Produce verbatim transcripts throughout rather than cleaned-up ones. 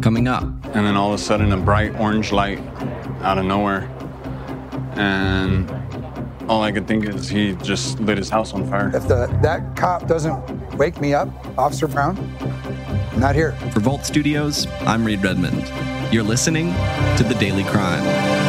Coming up. And then all of a sudden a bright orange light out of nowhere. And all I could think is he just lit his house on fire. If the, that cop doesn't wake me up, Officer Brown, I'm not here. For Vault Studios, I'm Reed Redmond. You're listening to The Daily Crime.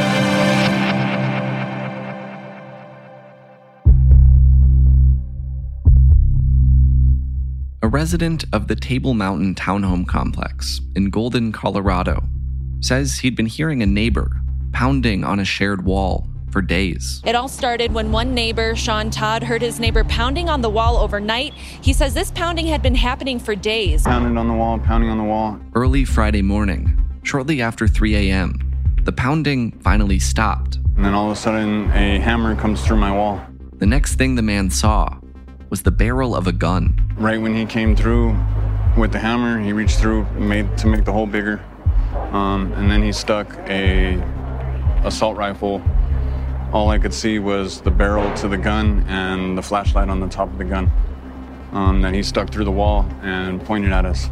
A resident of the Table Mountain Townhome Complex in Golden, Colorado, says he'd been hearing a neighbor pounding on a shared wall for days. It all started when one neighbor, Sean Todd, heard his neighbor pounding on the wall overnight. He says this pounding had been happening for days. Pounding on the wall, pounding on the wall. Early Friday morning, shortly after three a.m., the pounding finally stopped. And then all of a sudden, a hammer comes through my wall. The next thing the man saw was the barrel of a gun. Right when he came through with the hammer, he reached through made to make the hole bigger. Um, and then he stuck a assault rifle. All I could see was the barrel to the gun and the flashlight on the top of the gun um, that he stuck through the wall and pointed at us.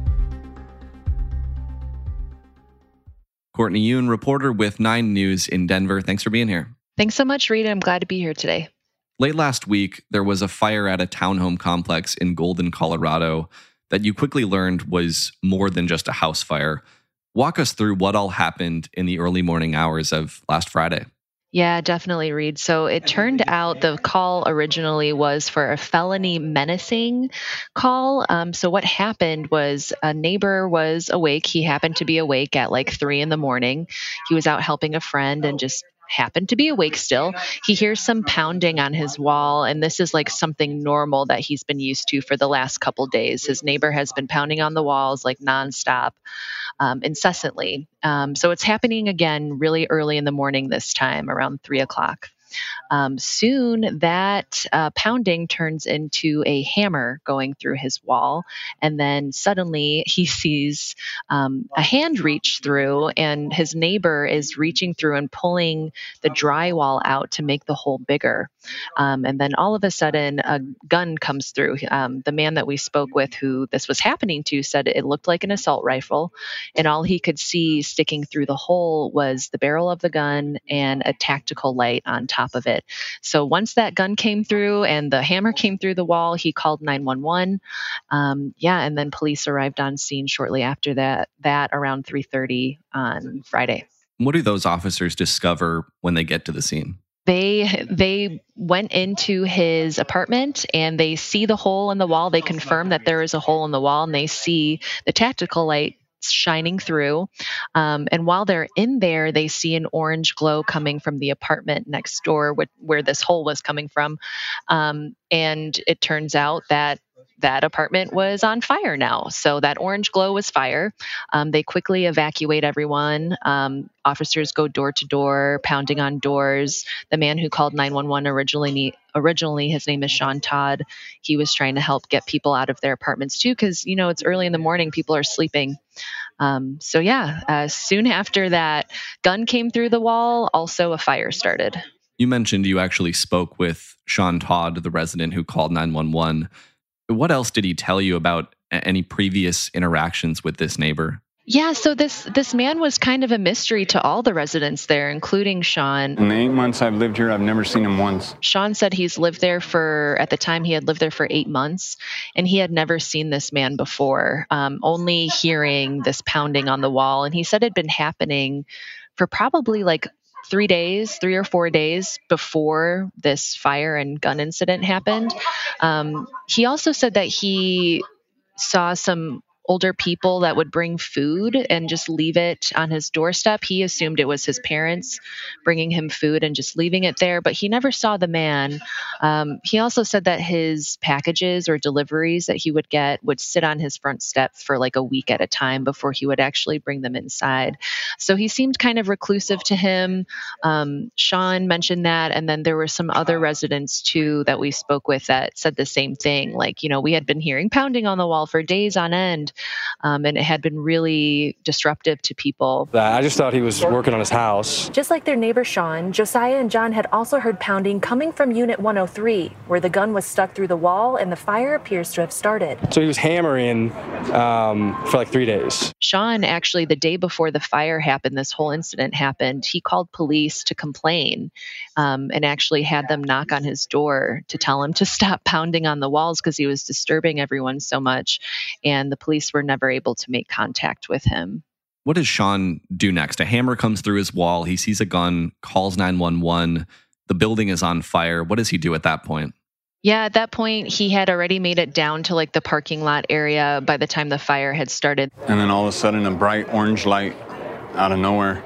Courtney Yoon, reporter with Nine News in Denver. Thanks for being here. Thanks so much, Rita. I'm glad to be here today. Late last week, there was a fire at a townhome complex in Golden, Colorado, that you quickly learned was more than just a house fire. Walk us through what all happened in the early morning hours of last Friday. Yeah, definitely, Reed. So it turned out the call originally was for a felony menacing call. Um, so what happened was a neighbor was awake. He happened to be awake at like three in the morning. He was out helping a friend and just happened to be awake still. He hears some pounding on his wall, and this is like something normal that he's been used to for the last couple days. His neighbor has been pounding on the walls like nonstop, um, incessantly. Um, so it's happening again really early in the morning this time, around three o'clock. Um, soon that uh, pounding turns into a hammer going through his wall. And then suddenly he sees um, a hand reach through, and his neighbor is reaching through and pulling the drywall out to make the hole bigger. Um, and then all of a sudden a gun comes through. Um, the man that we spoke with who this was happening to said it looked like an assault rifle, and all he could see sticking through the hole was the barrel of the gun and a tactical light on top of it. So once that gun came through and the hammer came through the wall, he called nine one one. Um, yeah, and then police arrived on scene shortly after that, that around three thirty on Friday. What do those officers discover when they get to the scene? They they went into his apartment and they see the hole in the wall. They confirm that there is a hole in the wall, and they see the tactical light shining through. Um, and while they're in there, they see an orange glow coming from the apartment next door wh- where this hole was coming from. Um, and it turns out that that apartment was on fire now. So that orange glow was fire. Um, they quickly evacuate everyone. Um, officers go door to door, pounding on doors. The man who called nine one one originally, originally, his name is Sean Todd. He was trying to help get people out of their apartments too, because, you know, it's early in the morning, people are sleeping. Um, so yeah, uh, soon after that gun came through the wall, also a fire started. You mentioned you actually spoke with Sean Todd, the resident who called nine one one. What else did he tell you about any previous interactions with this neighbor? Yeah, so this this man was kind of a mystery to all the residents there, including Sean. In the eight months I've lived here, I've never seen him once. Sean said he's lived there for, at the time he had lived there for eight months, and he had never seen this man before, um, only hearing this pounding on the wall. And he said it had been happening for probably like three days, three or four days before this fire and gun incident happened. Um, he also said that he saw some older people that would bring food and just leave it on his doorstep. He assumed it was his parents bringing him food and just leaving it there, but he never saw the man. Um, he also said that his packages or deliveries that he would get would sit on his front step for like a week at a time before he would actually bring them inside. So he seemed kind of reclusive to him. Um, Sean mentioned that, and then there were some other residents too that we spoke with that said the same thing. Like, you know, we had been hearing pounding on the wall for days on end. um, and it had been really disruptive to people. I just thought he was working on his house. Just like their neighbor Sean, Josiah and John had also heard pounding coming from Unit one oh three, where the gun was stuck through the wall and the fire appears to have started. So he was hammering um, for like three days. Sean, actually, the day before the fire happened, this whole incident happened, he called police to complain um, and actually had them knock on his door to tell him to stop pounding on the walls because he was disturbing everyone so much. And the police were never able to make contact with him. What does Sean do next? A hammer comes through his wall. He sees a gun, calls nine one one. The building is on fire. What does he do at that point? Yeah, at that point, he had already made it down to like the parking lot area by the time the fire had started. And then all of a sudden, a bright orange light out of nowhere.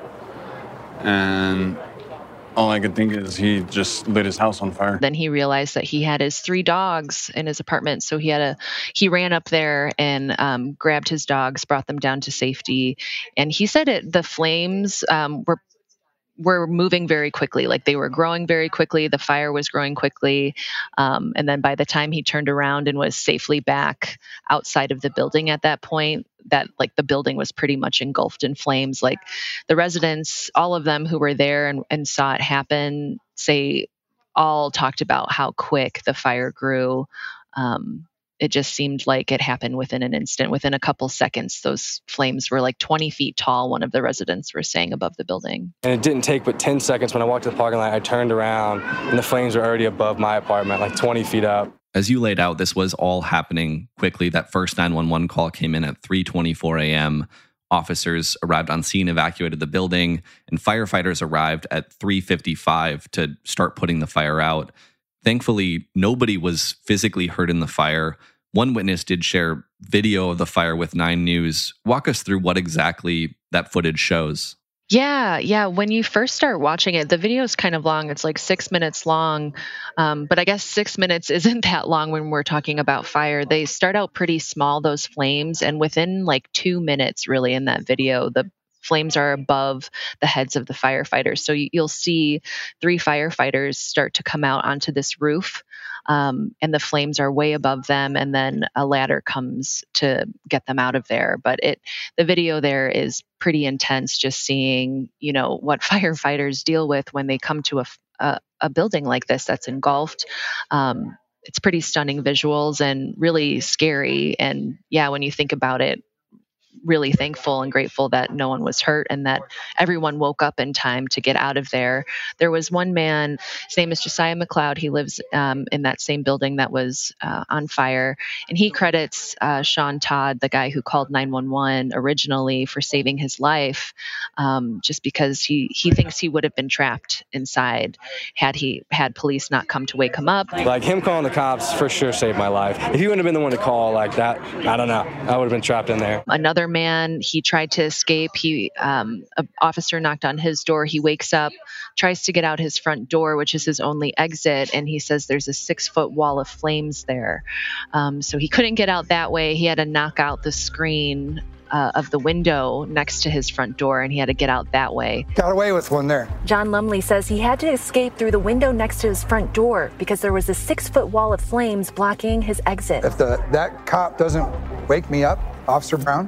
And all I could think is he just lit his house on fire. Then he realized that he had his three dogs in his apartment. So he had a, he ran up there and um, grabbed his dogs, brought them down to safety. And he said it, the flames um, were were moving very quickly. Like they were growing very quickly. The fire was growing quickly. Um, and then by the time he turned around and was safely back outside of the building at that point, that like the building was pretty much engulfed in flames. Like the residents, all of them who were there and, and saw it happen, say all talked about how quick the fire grew. Um, It just seemed like it happened within an instant. Within a couple seconds, those flames were like twenty feet tall, one of the residents were saying, above the building. And it didn't take but ten seconds. When I walked to the parking lot, I turned around and the flames were already above my apartment, like twenty feet up. As you laid out, this was all happening quickly. That first nine one one call came in at three twenty-four a.m. Officers arrived on scene, evacuated the building, and firefighters arrived at three fifty-five to start putting the fire out. Thankfully, nobody was physically hurt in the fire. One witness did share video of the fire with Nine News. Walk us through what exactly that footage shows. Yeah, yeah. When you first start watching it, the video is kind of long. It's like six minutes long. Um, but I guess six minutes isn't that long when we're talking about fire. They start out pretty small, those flames. And within like two minutes, really, in that video, the flames are above the heads of the firefighters. So you'll see three firefighters start to come out onto this roof, um, and the flames are way above them. And then a ladder comes to get them out of there. But it, the video there is pretty intense, just seeing, you know, what firefighters deal with when they come to a, a, a building like this that's engulfed. Um, it's pretty stunning visuals and really scary. And yeah, when you think about it, really thankful and grateful that no one was hurt and that everyone woke up in time to get out of there. There was one man, his name is Josiah McLeod. He lives um, in that same building that was uh, on fire. And he credits uh, Sean Todd, the guy who called nine one one originally, for saving his life, um, just because he, he thinks he would have been trapped inside had he had police not come to wake him up. Like him calling the cops for sure saved my life. If he wouldn't have been the one to call like that, I don't know. I would have been trapped in there. Another man, he tried to escape. He, um, an officer knocked on his door. He wakes up, tries to get out his front door, which is his only exit. And he says there's a six foot wall of flames there. Um, so he couldn't get out that way. He had to knock out the screen uh, of the window next to his front door, and he had to get out that way. Got away with one there. John Lumley says he had to escape through the window next to his front door because there was a six foot wall of flames blocking his exit. If the that cop doesn't wake me up, Officer Brown,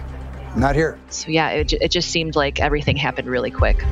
not here. So yeah, it, it just seemed like everything happened really quick.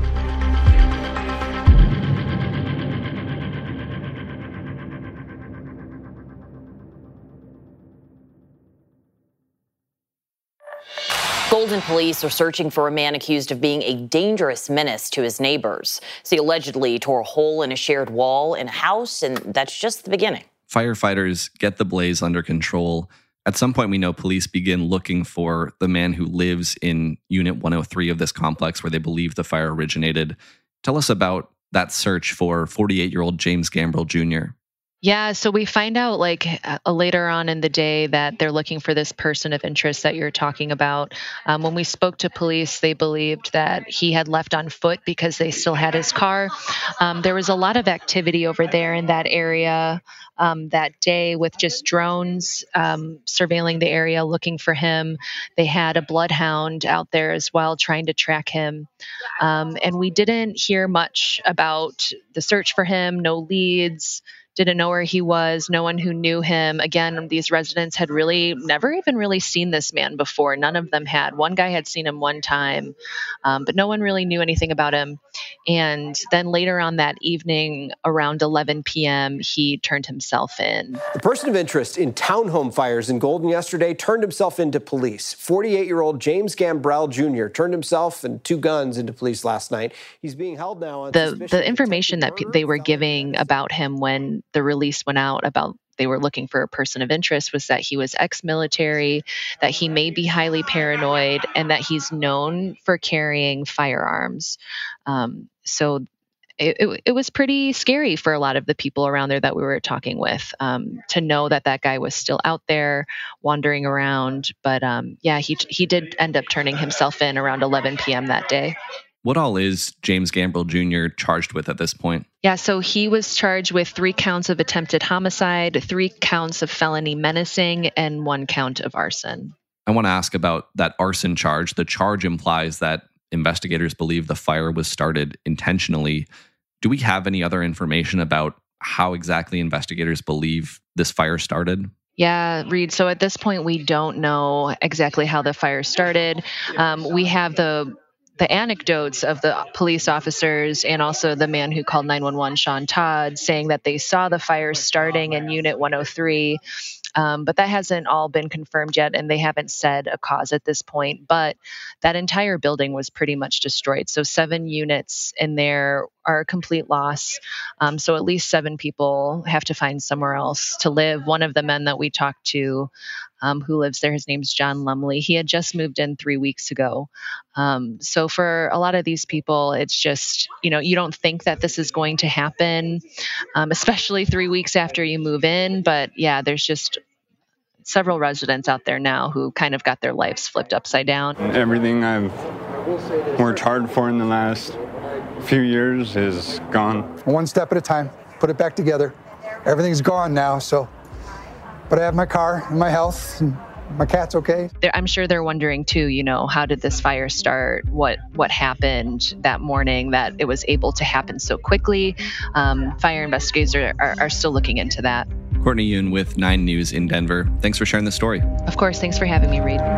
Golden police are searching for a man accused of being a dangerous menace to his neighbors. So he allegedly tore a hole in a shared wall in a house, and that's just the beginning. Firefighters get the blaze under control. At some point, we know police begin looking for the man who lives in Unit one oh three of this complex where they believe the fire originated. Tell us about that search for forty-eight-year-old James Gambrill Junior Yeah, so we find out like uh, later on in the day that they're looking for this person of interest that you're talking about. Um, when we spoke to police, they believed that he had left on foot because they still had his car. Um, there was a lot of activity over there in that area um, that day with just drones um, surveilling the area, looking for him. They had a bloodhound out there as well, trying to track him. Um, and we didn't hear much about the search for him, no leads. didn't know where he was, no one who knew him. Again, these residents had really never even really seen this man before. None of them had. One guy had seen him one time, um, but no one really knew anything about him. And then later on that evening, around eleven p.m., he turned himself in. The person of interest in townhome fires in Golden yesterday turned himself into police. forty-eight-year-old James Gambrell Junior turned himself and two guns into police last night. He's being held now on the the information that they were giving about him when the release went out about they were looking for a person of interest was that he was ex-military, that he may be highly paranoid, and that he's known for carrying firearms. Um, so it, it, it was pretty scary for a lot of the people around there that we were talking with, um, to know that that guy was still out there wandering around. But um, yeah, he he did end up turning himself in around eleven p.m. that day. What all is James Gambrell Junior charged with at this point? Yeah, so he was charged with three counts of attempted homicide, three counts of felony menacing, and one count of arson. I want to ask about that arson charge. The charge implies that investigators believe the fire was started intentionally. Do we have any other information about how exactly investigators believe this fire started? Yeah, Reed. So at this point, we don't know exactly how the fire started. Um, we have the the anecdotes of the police officers and also the man who called nine one one, Sean Todd, saying that they saw the fire starting in Unit one oh three. Um, but that hasn't all been confirmed yet, and they haven't said a cause at this point. But that entire building was pretty much destroyed. So seven units in there are a complete loss. Um, so at least seven people have to find somewhere else to live. One of the men that we talked to um, who lives there, his name's John Lumley. He had just moved in three weeks ago. Um, so for a lot of these people, it's just, you know, you don't think that this is going to happen, um, especially three weeks after you move in. But yeah, there's just several residents out there now who kind of got their lives flipped upside down. Everything I've worked hard for in the last few years is gone. One step at a time, put it back together. Everything's gone now, so, but I have my car and my health, and my cat's okay. They're, I'm sure they're wondering too, you know, how did this fire start? What what happened that morning that it was able to happen so quickly? Um, fire investigators are, are, are still looking into that. Courtney Yoon with Nine News in Denver. Thanks for sharing the story. Of course. Thanks for having me, Reed.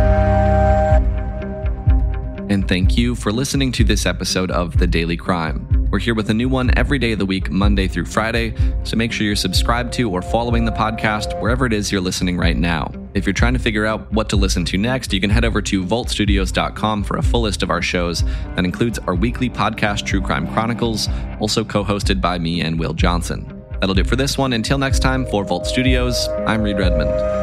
And thank you for listening to this episode of The Daily Crime. We're here with a new one every day of the week, Monday through Friday, so make sure you're subscribed to or following the podcast wherever it is you're listening right now. If you're trying to figure out what to listen to next, you can head over to volt studios dot com for a full list of our shows. That includes our weekly podcast, True Crime Chronicles, also co-hosted by me and Will Johnson. That'll do it for this one. Until next time, for Volt Studios, I'm Reed Redmond.